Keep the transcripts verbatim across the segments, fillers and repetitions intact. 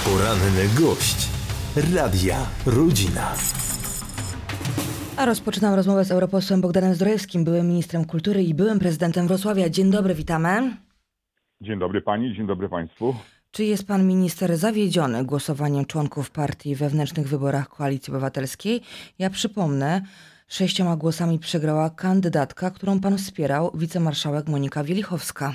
Poranny gość Radia Rodzina. A rozpoczynam rozmowę z europosłem Bogdanem Zdrojewskim, byłym ministrem kultury i byłym prezydentem Wrocławia. Dzień dobry, witamy. Dzień dobry pani, dzień dobry państwu. Czy jest pan minister zawiedziony głosowaniem członków partii w wewnętrznych wyborach Koalicji Obywatelskiej? Ja przypomnę, sześcioma głosami przegrała kandydatka, którą pan wspierał, wicemarszałek Monika Wielichowska.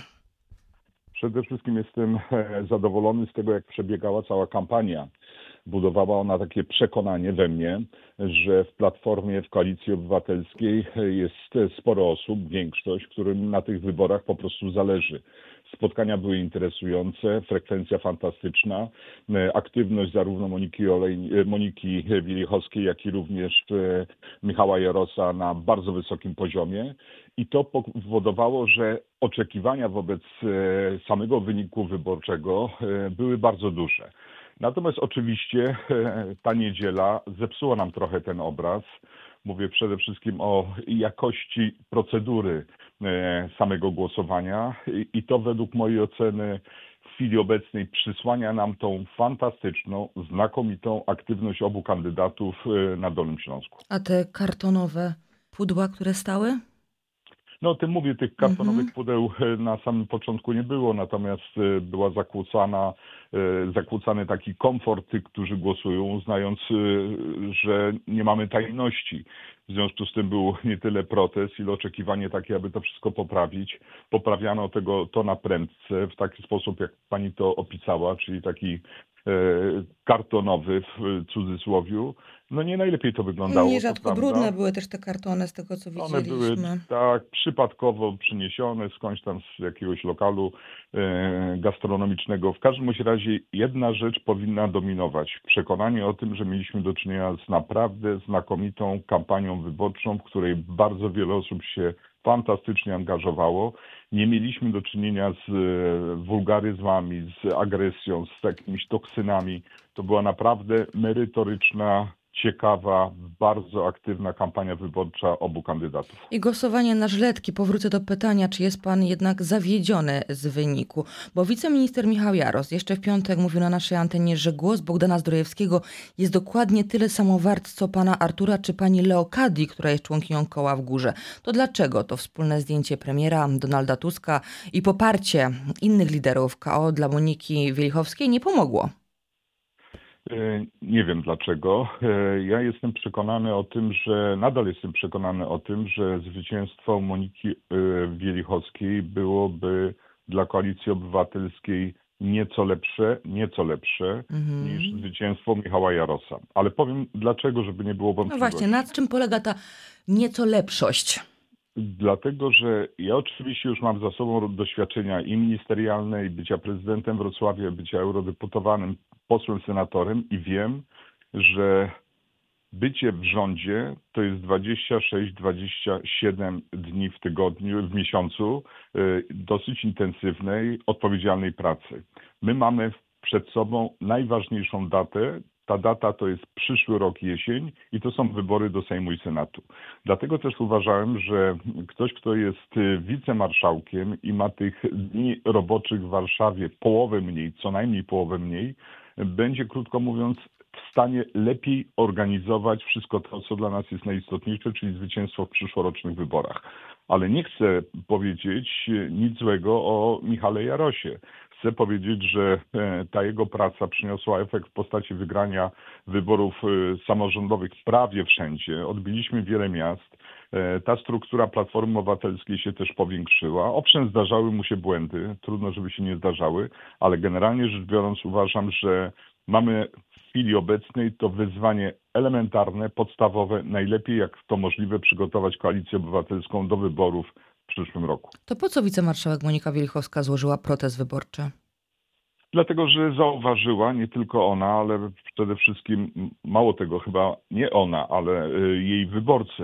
Przede wszystkim jestem zadowolony z tego, jak przebiegała cała kampania. Budowała ona takie przekonanie we mnie, że w Platformie, w Koalicji Obywatelskiej jest sporo osób, większość, którym na tych wyborach po prostu zależy. Spotkania były interesujące, frekwencja fantastyczna, aktywność zarówno Moniki, Olej, Moniki Wielichowskiej, jak i również Michała Jarosa na bardzo wysokim poziomie. I to powodowało, że oczekiwania wobec samego wyniku wyborczego były bardzo duże. Natomiast oczywiście ta niedziela zepsuła nam trochę ten obraz. Mówię przede wszystkim o jakości procedury samego głosowania i to według mojej oceny w chwili obecnej przysłania nam tą fantastyczną, znakomitą aktywność obu kandydatów na Dolnym Śląsku. A te kartonowe pudła, które stały? No o tym mówię, tych kartonowych Mhm. pudeł na samym początku nie było, natomiast była zakłócana, zakłócany taki komfort tych, którzy głosują, uznając, że nie mamy tajemności. W związku z tym był nie tyle protest, ile oczekiwanie takie, aby to wszystko poprawić. Poprawiano tego to na prędce, w taki sposób, jak pani to opisała, czyli taki kartonowy w cudzysłowiu. No nie najlepiej to wyglądało. Nierzadko to brudne prawda. były też te kartony, z tego co One były widzieliśmy. tak przypadkowo przyniesione skądś tam z jakiegoś lokalu e, gastronomicznego. W każdym bądź razie jedna rzecz powinna dominować. Przekonanie o tym, że mieliśmy do czynienia z naprawdę znakomitą kampanią wyborczą, w której bardzo wiele osób się fantastycznie angażowało. Nie mieliśmy do czynienia z e, wulgaryzmami, z agresją, z jakimiś toksynami. To była naprawdę merytoryczna, ciekawa, bardzo aktywna kampania wyborcza obu kandydatów. I głosowanie na żyletki. Powrócę do pytania, czy jest pan jednak zawiedziony z wyniku. Bo wiceminister Michał Jaros jeszcze w piątek mówił na naszej antenie, że głos Bogdana Zdrojewskiego jest dokładnie tyle samo wart, co pana Artura czy pani Leokadii, która jest członkinią Koła w Górze. To dlaczego to wspólne zdjęcie premiera Donalda Tuska i poparcie innych liderów K O dla Moniki Wielichowskiej nie pomogło? Nie wiem dlaczego. Ja jestem przekonany o tym, że nadal jestem przekonany o tym, że zwycięstwo Moniki Wielichowskiej byłoby dla Koalicji Obywatelskiej nieco lepsze, nieco lepsze Mhm. niż zwycięstwo Michała Jarosa. Ale powiem dlaczego, żeby nie było No wątpliwości. właśnie, na czym polega ta nieco lepszość? Dlatego, że ja oczywiście już mam za sobą doświadczenia i ministerialne, i bycia prezydentem Wrocławia, bycia eurodeputowanym, posłem, senatorem i wiem, że bycie w rządzie to jest dwadzieścia sześć dwadzieścia siedem dni w tygodniu, w miesiącu dosyć intensywnej, odpowiedzialnej pracy. My mamy przed sobą najważniejszą datę. Ta data to jest przyszły rok jesień i to są wybory do Sejmu i Senatu. Dlatego też uważałem, że ktoś, kto jest wicemarszałkiem i ma tych dni roboczych w Warszawie połowę mniej, co najmniej połowę mniej, będzie, krótko mówiąc, w stanie lepiej organizować wszystko to, co dla nas jest najistotniejsze, czyli zwycięstwo w przyszłorocznych wyborach. Ale nie chcę powiedzieć nic złego o Michale Jarosie. Chcę powiedzieć, że ta jego praca przyniosła efekt w postaci wygrania wyborów samorządowych prawie wszędzie. Odbiliśmy wiele miast. Ta struktura Platformy Obywatelskiej się też powiększyła. Owszem, zdarzały mu się błędy. Trudno, żeby się nie zdarzały, ale generalnie rzecz biorąc uważam, że mamy w chwili obecnej to wyzwanie elementarne, podstawowe, najlepiej jak to możliwe przygotować Koalicję Obywatelską do wyborów w przyszłym roku. To po co wicemarszałek Monika Wielichowska złożyła protest wyborczy? Dlatego, że zauważyła, nie tylko ona, ale przede wszystkim, mało tego, chyba nie ona, ale jej wyborcy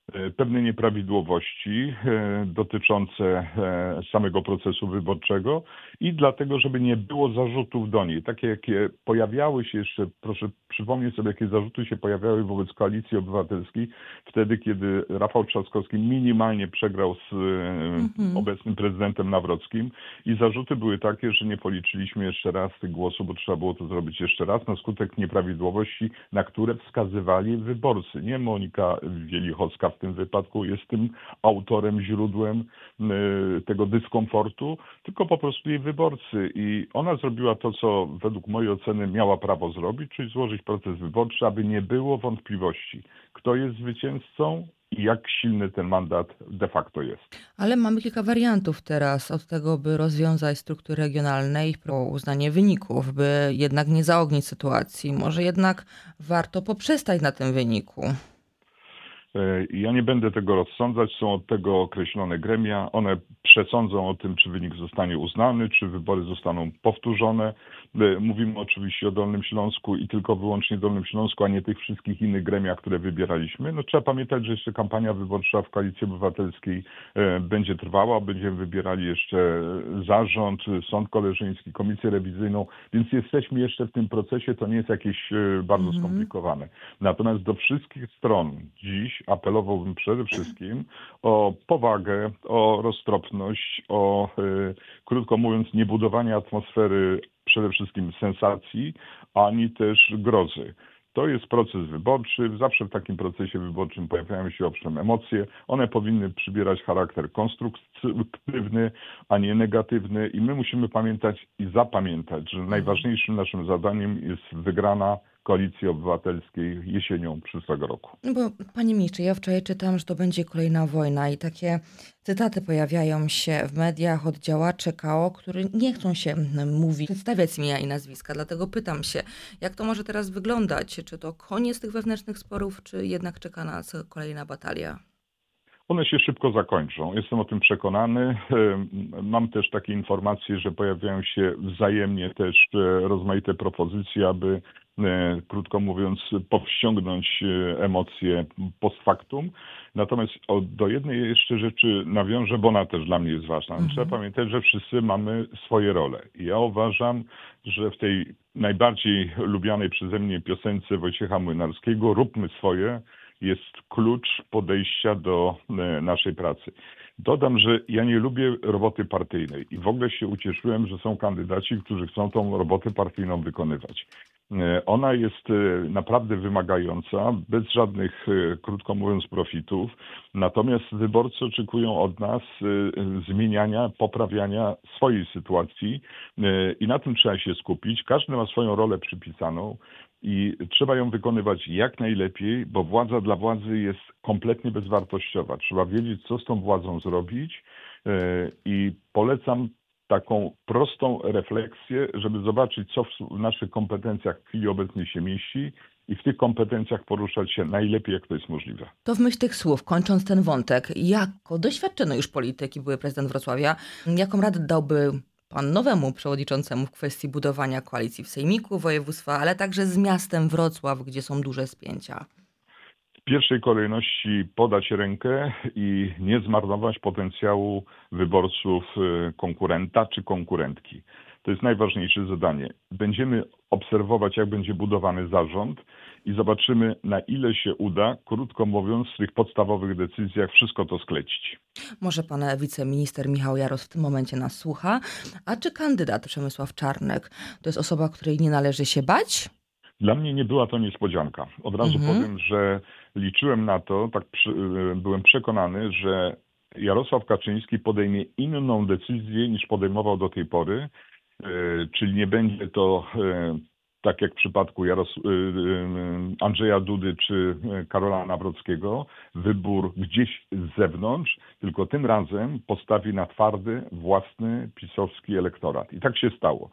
pewne nieprawidłowości dotyczące samego procesu wyborczego i dlatego, żeby nie było zarzutów do niej. Takie, jakie pojawiały się jeszcze, proszę przypomnieć sobie, jakie zarzuty się pojawiały wobec Koalicji Obywatelskiej wtedy, kiedy Rafał Trzaskowski minimalnie przegrał z mhm. obecnym prezydentem Nawrockim i zarzuty były takie, że nie policzyliśmy jeszcze raz tych głosów, bo trzeba było to zrobić jeszcze raz na skutek nieprawidłowości, na które wskazywali wyborcy. Nie Monika Wielichowska w tym wypadku jest tym autorem, źródłem tego dyskomfortu, tylko po prostu jej wyborcy. I ona zrobiła to, co według mojej oceny miała prawo zrobić, czyli złożyć proces wyborczy, aby nie było wątpliwości, kto jest zwycięzcą i jak silny ten mandat de facto jest. Ale mamy kilka wariantów teraz od tego, by rozwiązać struktury regionalne i po uznanie wyników, by jednak nie zaognić sytuacji. Może jednak warto poprzestać na tym wyniku. Ja nie będę tego rozsądzać, są od tego określone gremia. One przesądzą o tym, czy wynik zostanie uznany, czy wybory zostaną powtórzone. Mówimy oczywiście o Dolnym Śląsku i tylko wyłącznie Dolnym Śląsku, a nie tych wszystkich innych gremiach, które wybieraliśmy. No, trzeba pamiętać, że jeszcze kampania wyborcza w Koalicji Obywatelskiej będzie trwała. Będziemy wybierali jeszcze zarząd, sąd koleżeński, komisję rewizyjną, więc jesteśmy jeszcze w tym procesie. To nie jest jakieś bardzo mhm. skomplikowane. Natomiast do wszystkich stron dziś apelowałbym przede wszystkim o powagę, o roztropność, o, y, krótko mówiąc, nie budowanie atmosfery przede wszystkim sensacji, ani też grozy. To jest proces wyborczy. Zawsze w takim procesie wyborczym pojawiają się owszem emocje. One powinny przybierać charakter konstruktywny, a nie negatywny. I my musimy pamiętać i zapamiętać, że najważniejszym naszym zadaniem jest wygrana Koalicji Obywatelskiej jesienią przyszłego roku. No bo, panie ministrze, ja wczoraj czytam, że to będzie kolejna wojna i takie cytaty pojawiają się w mediach od działaczy K O, którzy nie chcą się mówić, przedstawiać imienia i nazwiska. Dlatego pytam się, jak to może teraz wyglądać? Czy to koniec tych wewnętrznych sporów, czy jednak czeka nas kolejna batalia? One się szybko zakończą. Jestem o tym przekonany. Mam też takie informacje, że pojawiają się wzajemnie też rozmaite propozycje, aby, krótko mówiąc, powściągnąć emocje post factum. Natomiast do jednej jeszcze rzeczy nawiążę, bo ona też dla mnie jest ważna. Mhm. Trzeba pamiętać, że wszyscy mamy swoje role. I ja uważam, że w tej najbardziej lubianej przeze mnie piosence Wojciecha Młynarskiego "Róbmy swoje" jest klucz podejścia do naszej pracy. Dodam, że ja nie lubię roboty partyjnej i w ogóle się ucieszyłem, że są kandydaci, którzy chcą tą robotę partyjną wykonywać. Ona jest naprawdę wymagająca, bez żadnych, krótko mówiąc, profitów. Natomiast wyborcy oczekują od nas zmieniania, poprawiania swojej sytuacji i na tym trzeba się skupić. Każdy ma swoją rolę przypisaną i trzeba ją wykonywać jak najlepiej, bo władza dla władzy jest kompletnie bezwartościowa. Trzeba wiedzieć, co z tą władzą zrobić i polecam taką prostą refleksję, żeby zobaczyć, co w naszych kompetencjach w chwili obecnej się mieści i w tych kompetencjach poruszać się najlepiej, jak to jest możliwe. To w myśl tych słów, kończąc ten wątek, jako doświadczony już polityk i były prezydent Wrocławia, jaką radę dałby pan nowemu przewodniczącemu w kwestii budowania koalicji w sejmiku województwa, ale także z miastem Wrocław, gdzie są duże spięcia? W pierwszej kolejności podać rękę i nie zmarnować potencjału wyborców konkurenta czy konkurentki. To jest najważniejsze zadanie. Będziemy obserwować, jak będzie budowany zarząd i zobaczymy, na ile się uda, krótko mówiąc, w tych podstawowych decyzjach wszystko to sklecić. Może pan wiceminister Michał Jaros w tym momencie nas słucha. A czy kandydat Przemysław Czarnek to jest osoba, której nie należy się bać? Dla mnie nie była to niespodzianka. Od razu mhm. powiem, że liczyłem na to, tak przy, byłem przekonany, że Jarosław Kaczyński podejmie inną decyzję niż podejmował do tej pory, czyli nie będzie to tak jak w przypadku Jaros- Andrzeja Dudy czy Karola Nawrockiego, wybór gdzieś z zewnątrz, tylko tym razem postawi na twardy, własny, pisowski elektorat. I tak się stało.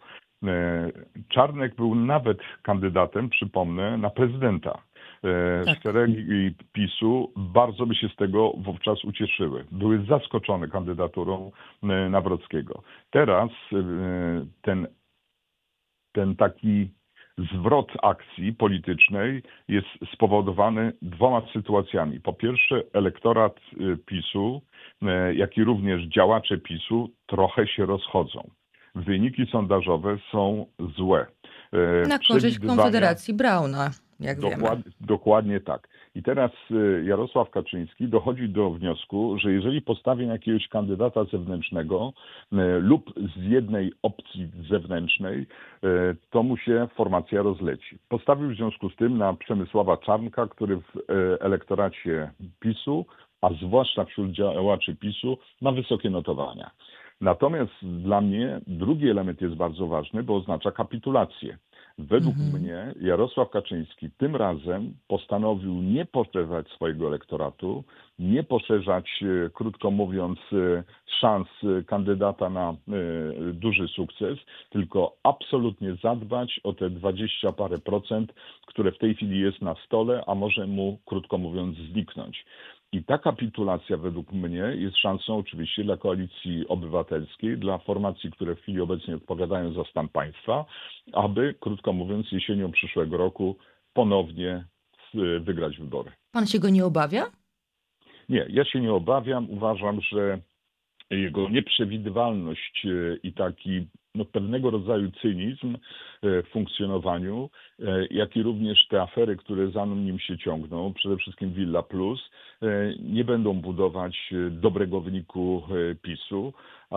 Czarnek był nawet kandydatem, przypomnę, na prezydenta. Tak. Szeregi PiSu bardzo by się z tego wówczas ucieszyły. Były zaskoczone kandydaturą Nawrockiego. Teraz ten, ten taki zwrot akcji politycznej jest spowodowany dwoma sytuacjami. Po pierwsze, elektorat PiSu, jak i również działacze PiSu trochę się rozchodzą. Wyniki sondażowe są złe. Na korzyść Konfederacji Brauna, jak dokład, wiemy. Dokładnie tak. I teraz Jarosław Kaczyński dochodzi do wniosku, że jeżeli postawi jakiegoś kandydata zewnętrznego lub z jednej opcji zewnętrznej, to mu się formacja rozleci. Postawił w związku z tym na Przemysława Czarnka, który w elektoracie PiSu, a zwłaszcza wśród działaczy PiSu, ma wysokie notowania. Natomiast dla mnie drugi element jest bardzo ważny, bo oznacza kapitulację. Według Mhm. mnie Jarosław Kaczyński tym razem postanowił nie poszerzać swojego elektoratu, nie poszerzać, krótko mówiąc, szans kandydata na duży sukces, tylko absolutnie zadbać o te dwadzieścia parę procent, które w tej chwili jest na stole, a może mu, krótko mówiąc, zniknąć. I ta kapitulacja według mnie jest szansą oczywiście dla Koalicji Obywatelskiej, dla formacji, które w chwili obecnej odpowiadają za stan państwa, aby, krótko mówiąc, jesienią przyszłego roku ponownie wygrać wybory. Pan się go nie obawia? Nie, ja się nie obawiam. Uważam, że jego nieprzewidywalność i taki no, pewnego rodzaju cynizm w funkcjonowaniu, jak i również te afery, które za nim się ciągną, przede wszystkim Villa Plus, nie będą budować dobrego wyniku PiSu,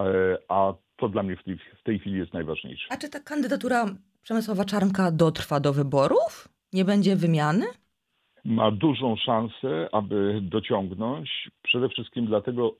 a to dla mnie w tej, w tej chwili jest najważniejsze. A czy ta kandydatura Przemysława Czarnka dotrwa do wyborów? Nie będzie wymiany? Ma dużą szansę, aby dociągnąć, przede wszystkim dlatego,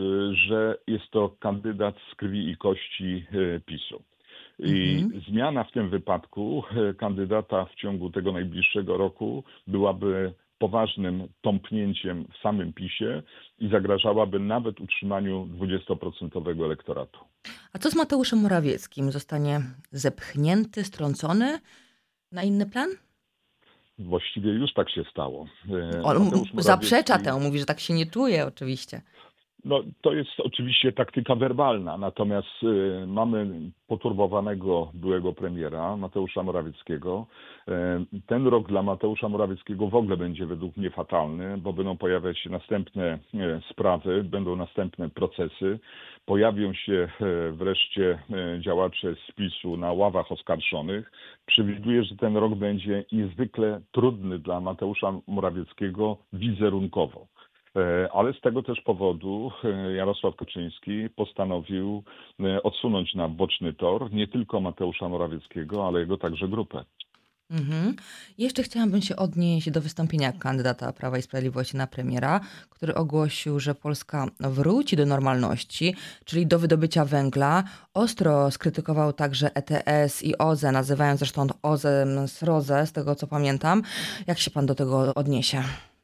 że jest to kandydat z krwi i kości PiSu. I Mhm. zmiana w tym wypadku kandydata w ciągu tego najbliższego roku byłaby poważnym tąpnięciem w samym PiSie i zagrażałaby nawet utrzymaniu dwudziestoprocentowego elektoratu. A co z Mateuszem Morawieckim? Zostanie zepchnięty, strącony na inny plan? Właściwie już tak się stało. On Mateusz Morawiecki... zaprzecza temu, mówi, że tak się nie czuje oczywiście. No, to jest oczywiście taktyka werbalna, natomiast y, mamy poturbowanego byłego premiera Mateusza Morawieckiego. Y, ten rok dla Mateusza Morawieckiego w ogóle będzie według mnie fatalny, bo będą pojawiać się następne y, sprawy, będą następne procesy. Pojawią się y, wreszcie y, działacze z PiSu na ławach oskarżonych. Przewiduję, że ten rok będzie niezwykle trudny dla Mateusza Morawieckiego wizerunkowo. Ale z tego też powodu Jarosław Kaczyński postanowił odsunąć na boczny tor nie tylko Mateusza Morawieckiego, ale jego także grupę. Mhm. Jeszcze chciałabym się odnieść do wystąpienia kandydata Prawa i Sprawiedliwości na premiera, który ogłosił, że Polska wróci do normalności, czyli do wydobycia węgla. Ostro skrytykował także E T S i O Z E, nazywając zresztą O Z E srodze, z tego co pamiętam. Jak się pan do tego odniesie?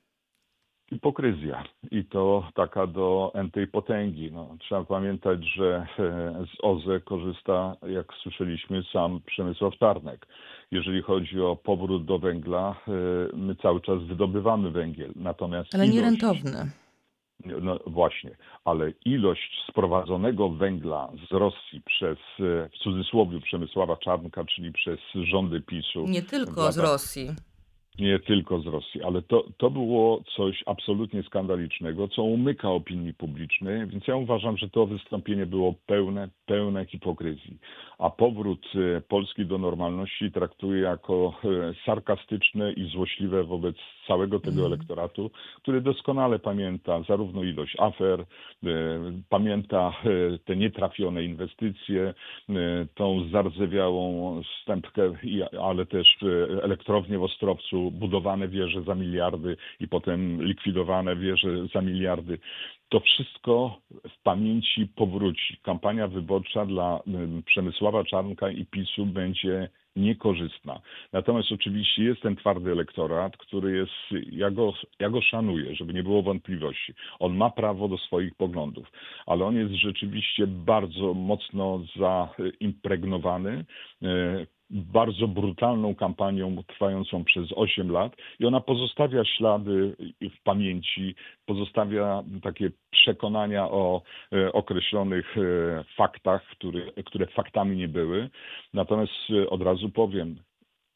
Hipokryzja i to taka do entej potęgi. No, trzeba pamiętać, że z O Z E korzysta, jak słyszeliśmy, sam Przemysław Czarnek. Jeżeli chodzi o powrót do węgla, my cały czas wydobywamy węgiel. Natomiast Ale ilość, nierentowny. no właśnie, ale ilość sprowadzonego węgla z Rosji przez, w cudzysłowie, Przemysława Czarnka, czyli przez rządy PiSu. Nie tylko w z latach, Rosji. Nie tylko z Rosji, ale to, to było coś absolutnie skandalicznego, co umyka opinii publicznej, więc ja uważam, że to wystąpienie było pełne, pełne hipokryzji. A powrót Polski do normalności traktuję jako sarkastyczne i złośliwe wobec całego tego Mm. elektoratu, który doskonale pamięta zarówno ilość afer, pamięta te nietrafione inwestycje, tą zardzewiałą stępkę, ale też elektrownię w Ostrowcu, budowane wieże za miliardy i potem likwidowane wieże za miliardy. To wszystko w pamięci powróci. Kampania wyborcza dla Przemysława Czarnka i PiSu będzie niekorzystna. Natomiast oczywiście jest ten twardy elektorat, który jest, ja go, ja go szanuję, żeby nie było wątpliwości. On ma prawo do swoich poglądów, ale on jest rzeczywiście bardzo mocno zaimpregnowany bardzo brutalną kampanią trwającą przez osiem lat i ona pozostawia ślady w pamięci, pozostawia takie przekonania o określonych faktach, które, które faktami nie były. Natomiast od razu powiem,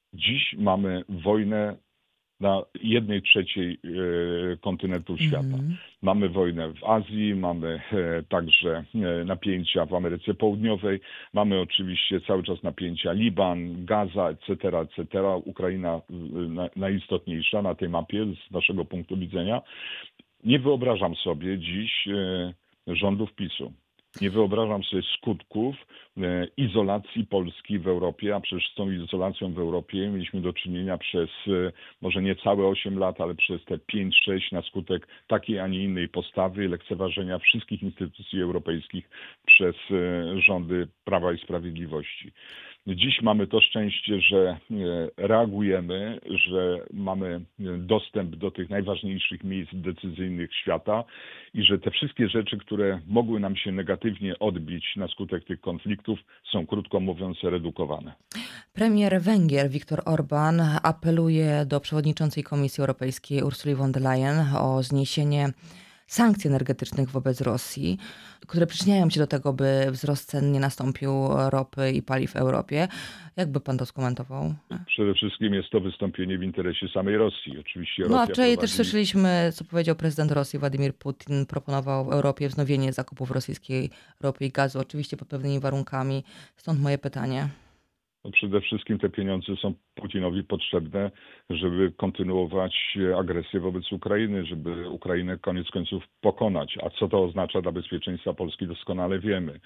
Dziś mamy wojnę na jednej trzeciej e, kontynentu świata. Mhm. Mamy wojnę w Azji, mamy e, także e, napięcia w Ameryce Południowej, mamy oczywiście cały czas napięcia Liban, Gaza, et cetera, et cetera. Ukraina e, na, najistotniejsza na tej mapie z naszego punktu widzenia. Nie wyobrażam sobie dziś e, rządów PiSu. Nie wyobrażam sobie skutków e, izolacji Polski w Europie, a przecież z tą izolacją w Europie mieliśmy do czynienia przez e, może nie całe osiem lat, ale przez te pięć sześć na skutek takiej, a nie innej postawy, lekceważenia wszystkich instytucji europejskich przez e, rządy Prawa i Sprawiedliwości. Dziś mamy to szczęście, że e, reagujemy, że mamy dostęp do tych najważniejszych miejsc decyzyjnych świata i że te wszystkie rzeczy, które mogły nam się negatywnie odbić na skutek tych konfliktów, są krótko mówiąc redukowane. Premier Węgier Viktor Orbán apeluje do przewodniczącej Komisji Europejskiej Ursuli von der Leyen o zniesienie sankcji energetycznych wobec Rosji, które przyczyniają się do tego, by wzrost cen nie nastąpił ropy i paliw w Europie. Jak by pan to skomentował? Przede wszystkim jest to wystąpienie w interesie samej Rosji. Oczywiście No a Rosja wczoraj prowadzi... też słyszeliśmy, co powiedział prezydent Rosji Władimir Putin. Proponował w Europie wznowienie zakupów rosyjskiej ropy i gazu, oczywiście pod pewnymi warunkami. Stąd moje pytanie. No przede wszystkim te pieniądze są Putinowi potrzebne, żeby kontynuować agresję wobec Ukrainy, żeby Ukrainę koniec końców pokonać. A co to oznacza dla bezpieczeństwa Polski, doskonale wiemy.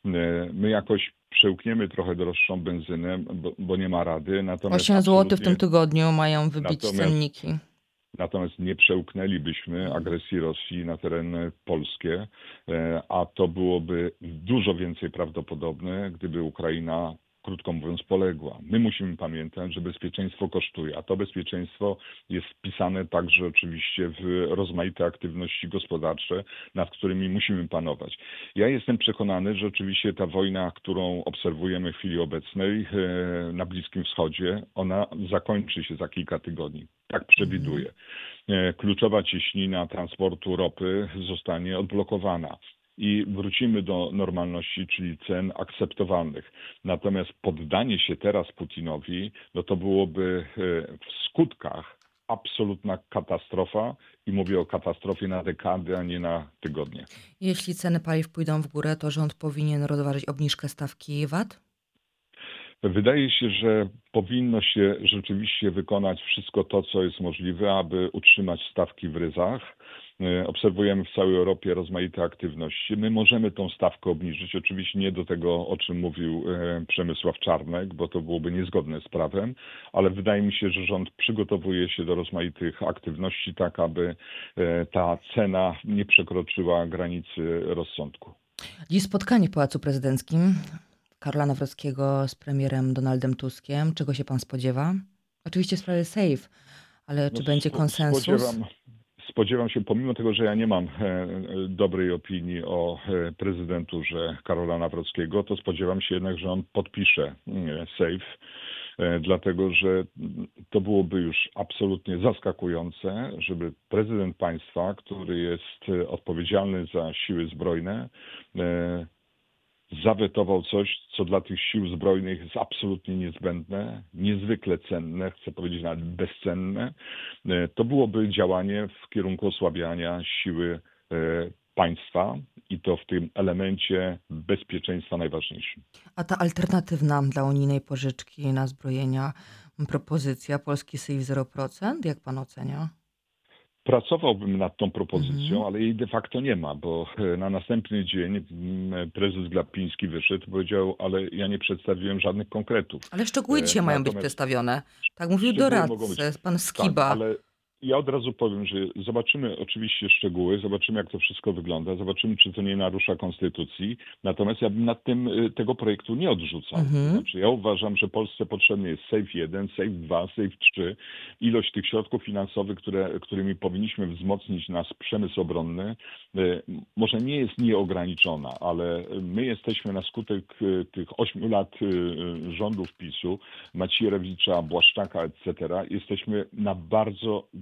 My jakoś przełkniemy trochę droższą benzynę, bo, bo nie ma rady. Natomiast osiem złotych w tym absolutnie- tygodniu mają wybić Natomiast- cenniki. Natomiast nie przełknęlibyśmy agresji Rosji na tereny polskie, e, a to byłoby dużo więcej prawdopodobne, gdyby Ukraina, krótko mówiąc, poległa. My musimy pamiętać, że bezpieczeństwo kosztuje, a to bezpieczeństwo jest wpisane także oczywiście w rozmaite aktywności gospodarcze, nad którymi musimy panować. Ja jestem przekonany, że oczywiście ta wojna, którą obserwujemy w chwili obecnej e, na Bliskim Wschodzie, ona zakończy się za kilka tygodni. Tak przewiduję. E, Kluczowa cieśnina transportu ropy zostanie odblokowana i wrócimy do normalności, czyli cen akceptowalnych. Natomiast poddanie się teraz Putinowi, no to byłoby e, w skutkach absolutna katastrofa i mówię o katastrofie na dekady, a nie na tygodnie. Jeśli ceny paliw pójdą w górę, to rząd powinien rozważyć obniżkę stawki V A T? Wydaje się, że powinno się rzeczywiście wykonać wszystko to, co jest możliwe, aby utrzymać stawki w ryzach. E, Obserwujemy w całej Europie rozmaite aktywności. My możemy tą stawkę obniżyć, oczywiście nie do tego, o czym mówił e, Przemysław Czarnek, bo to byłoby niezgodne z prawem, ale wydaje mi się, że rząd przygotowuje się do rozmaitych aktywności tak, aby e, ta cena nie przekroczyła granicy rozsądku. Dziś spotkanie w Pałacu Prezydenckim Karola Nawrockiego z premierem Donaldem Tuskiem. Czego się pan spodziewa? Oczywiście w sprawie SAFE, ale czy No, będzie spo- konsensus? Spodziewam, spodziewam się, pomimo tego, że ja nie mam e, e, dobrej opinii o e, prezydenturze Karola Nawrockiego, to spodziewam się jednak, że on podpisze e, SAFE, e, dlatego że to byłoby już absolutnie zaskakujące, żeby prezydent państwa, który jest e, odpowiedzialny za siły zbrojne, e, zawetował coś, co dla tych sił zbrojnych jest absolutnie niezbędne, niezwykle cenne, chcę powiedzieć nawet bezcenne. E, To byłoby działanie w kierunku osłabiania siły e, państwa i to w tym elemencie bezpieczeństwa najważniejszym. A ta alternatywna dla unijnej pożyczki na zbrojenia propozycja polski SAFE zero procent, jak pan ocenia? Pracowałbym nad tą propozycją, Mhm. ale jej de facto nie ma, bo e, na następny dzień mm, prezes Glapiński wyszedł i powiedział, ale ja nie przedstawiłem żadnych konkretów. Ale szczegóły E, dzisiaj mają być natomiast przedstawione. Tak mówił szczegóły mogą być. doradca, pan Tak, Skiba. ale ja od razu powiem, że zobaczymy oczywiście szczegóły, zobaczymy jak to wszystko wygląda, zobaczymy czy to nie narusza konstytucji, natomiast ja bym nad tym y, tego projektu nie odrzucał. Mhm. To znaczy ja uważam, że Polsce potrzebny jest SAFE jeden, SAFE dwa, SAFE trzy, ilość tych środków finansowych, które, którymi powinniśmy wzmocnić nasz przemysł obronny, y, może nie jest nieograniczona, ale my jesteśmy na skutek y, tych ośmiu lat y, y, rządów PiSu, Macierewicza, Błaszczaka, et cetera, jesteśmy na bardzo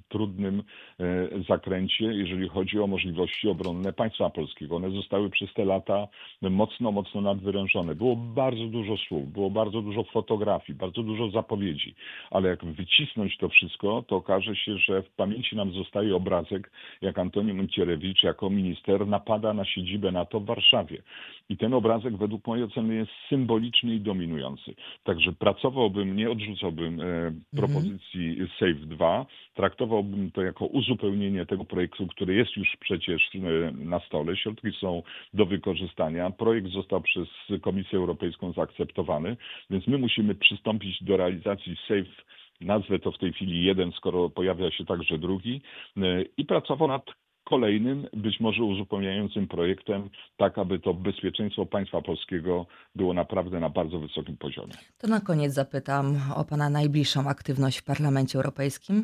trudnym zakręcie, jeżeli chodzi o możliwości obronne państwa polskiego. One zostały przez te lata mocno, mocno nadwyrężone. Było bardzo dużo słów, było bardzo dużo fotografii, bardzo dużo zapowiedzi, ale jak wycisnąć to wszystko, to okaże się, że w pamięci nam zostaje obrazek, jak Antoni Macierewicz jako minister napada na siedzibę NATO w Warszawie. I ten obrazek według mojej oceny jest symboliczny i dominujący. Także pracowałbym, nie odrzucałbym e, propozycji SAFE dwa, traktowałbym to jako uzupełnienie tego projektu, który jest już przecież e, na stole. Środki są do wykorzystania. Projekt został przez Komisję Europejską zaakceptowany, więc my musimy przystąpić do realizacji SAFE, nazwę to w tej chwili jeden, skoro pojawia się także drugi, e, i pracował nad kolejnym, być może uzupełniającym projektem, tak aby to bezpieczeństwo państwa polskiego było naprawdę na bardzo wysokim poziomie. To na koniec zapytam o Pana najbliższą aktywność w Parlamencie Europejskim.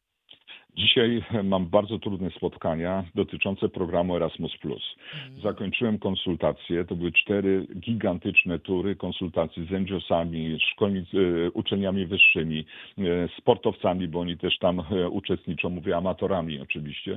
Dzisiaj mam bardzo trudne spotkania dotyczące programu Erasmus plus. Zakończyłem konsultacje, to były cztery gigantyczne tury konsultacji z en dżi osami, szkolnic, uczelniami wyższymi, sportowcami, bo oni też tam uczestniczą, mówię amatorami oczywiście.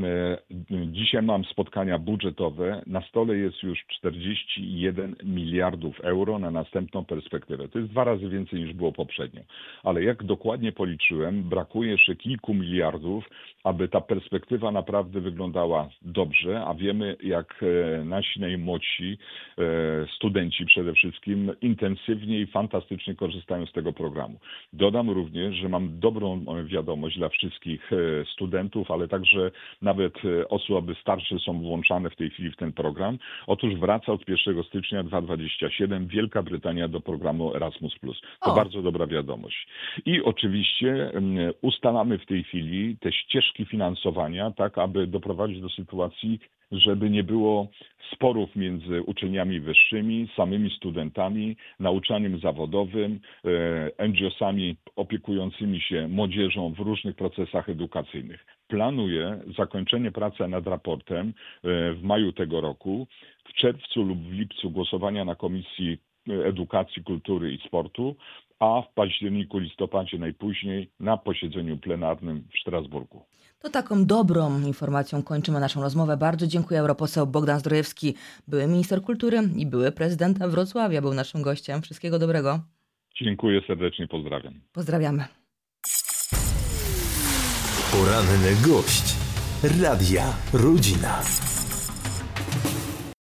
Dzisiaj mam spotkania budżetowe, na stole jest już czterdzieści jeden miliardów euro na następną perspektywę. To jest dwa razy więcej niż było poprzednio. Ale jak dokładnie policzyłem, brakuje jeszcze kilku miliardów, aby ta perspektywa naprawdę wyglądała dobrze, a wiemy, jak nasi najmłodsi studenci przede wszystkim intensywnie i fantastycznie korzystają z tego programu. Dodam również, że mam dobrą wiadomość dla wszystkich studentów, ale także nawet osoby starsze są włączane w tej chwili w ten program. Otóż wraca od pierwszego stycznia dwa tysiące dwudziestego siódmego Wielka Brytania do programu Erasmus plus. To O. bardzo dobra wiadomość. I oczywiście ustalamy w tej chwili te ścieżki finansowania, tak aby doprowadzić do sytuacji, żeby nie było sporów między uczelniami wyższymi, samymi studentami, nauczaniem zawodowym, en dżi osami opiekującymi się młodzieżą w różnych procesach edukacyjnych. Planuję zakończenie pracy nad raportem w maju tego roku, w czerwcu lub w lipcu głosowania na Komisji Edukacji, Kultury i Sportu, a w październiku, listopadzie najpóźniej na posiedzeniu plenarnym w Strasburgu. To taką dobrą informacją kończymy naszą rozmowę. Bardzo dziękuję. Europoseł Bogdan Zdrojewski, były minister kultury i były prezydent Wrocławia, był naszym gościem. Wszystkiego dobrego. Dziękuję serdecznie, pozdrawiam. Pozdrawiamy. Poranny gość Radia Rodzina.